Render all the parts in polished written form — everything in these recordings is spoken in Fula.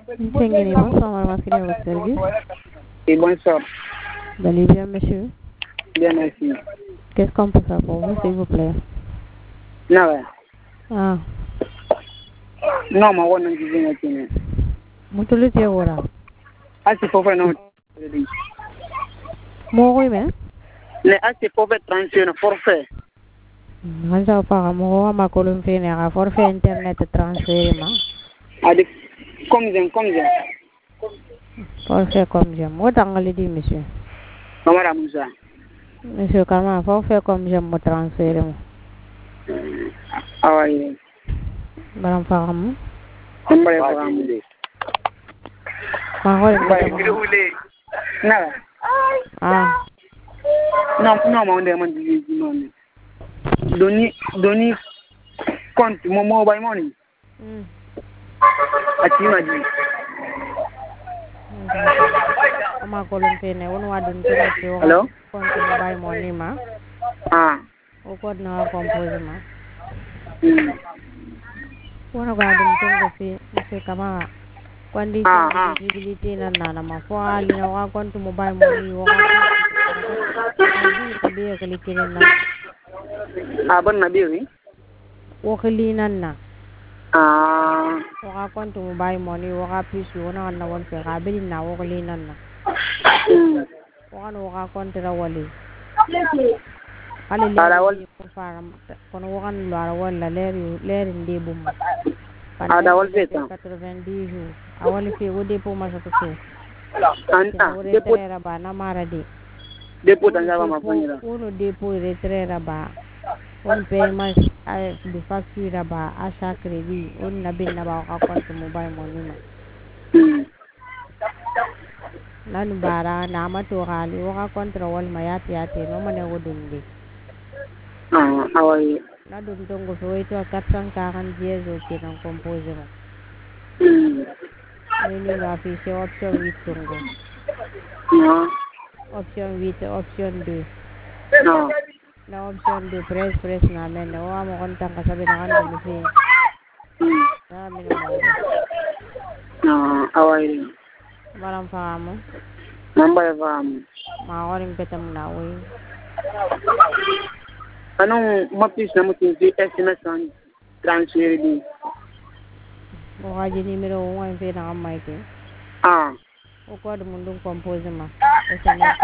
Tenguini, bonsoir, masculin à votre service. Et bonsoir. Vous allez bien, monsieur? Bien, merci. Qu'est-ce qu'on peut faire pour vous, s'il vous plaît? Non, ouais. Ah, Non, ma one is in a thing. mutulu te wora. As a prophet, no. Mo oui, mais? Le as a prophet transfer forfait. Hansa pa mo ma kolum fene ga forfait internet transfert ma. Avec comme Forfait comme j'aime. Mo tangali di, monsieur. Mamara Moussa. Monsieur Kama, forfait comme j'aime mo transfert mo. How are you? Baram faham. Somebody for Amule. Ma hol No. Ah, No, my name is money. Doni compte mon mobile money. Atimaji. ma kolum fene won wadun te ko Hello? compte mobile money ma. Ah. O code na compose ma. Wona ga dum tongo fi monsieur Kama. Condition eligibility na ma fo ali na wa compte mobile money wa ka be klikinin na. Abang Nabi. Wo klinan na. Ah. Wa compte mobile money wa pisu wona na won fe ga be na wo klinan na. Wa no compte ra wali. Ali le ko faram kono wo kan lo wala leri ndi bum. Ada wal feta 90 jours awali fe wo depo ma sa so anta depo ba na maradi depo tanjaba mafanyira uno depo retrera ba on paiement de facture ba a chaque crédit on na bin na ba ka compte mobile money ma nanu bara na ma to gali wo ka control ma yati no mane wodundi awai na dum tongo so ito 440 jezo kinan compose mo menu la affiché option 8 tongo option 8 option 2 na option 2 press na men o amo kontang kasabi na kan dumi na min mo awai maram famo mamba famo ma oring petam na we anong mapis na mutin si SMS ang transfer di o haji numero o ngayon pinakamaike o ko do mundong compose ma SMS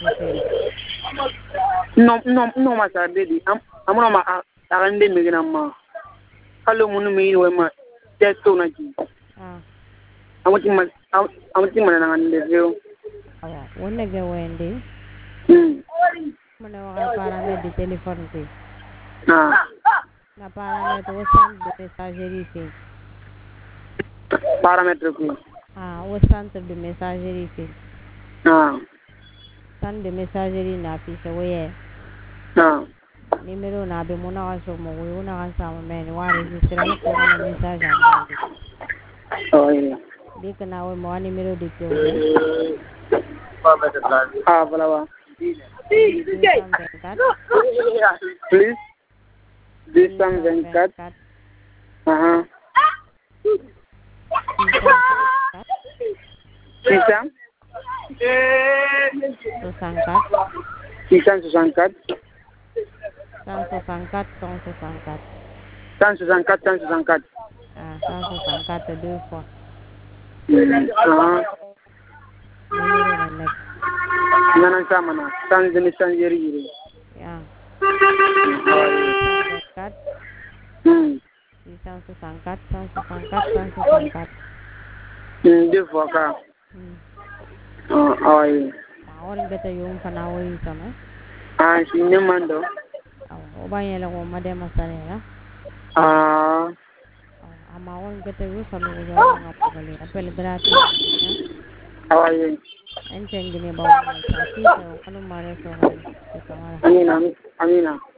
no masabe di amuna ma akande megina ma kalo munu mi we ma testo na ji amuti man na ngande veo awa wonna ge wende mana waka paramètre de téléphone pe na paramètre au centre de messagerie pe paramètre ko au centre de messagerie pe centre de messagerie na fi sawaye numéro na be mona kan so mo wona kan sa men wa registre ko na message bi kana wa mo numéro de ko voilà please 224 664 deux fois Nanan sama na sans de messagerie ya 664 deux fois ka ay orang beta yung panawi sama sini mando o banya la ko madema sanera ama orang beta yung sama ko nga pagali apel gratis ay enteng gini bawa sa sito kanu mare so amina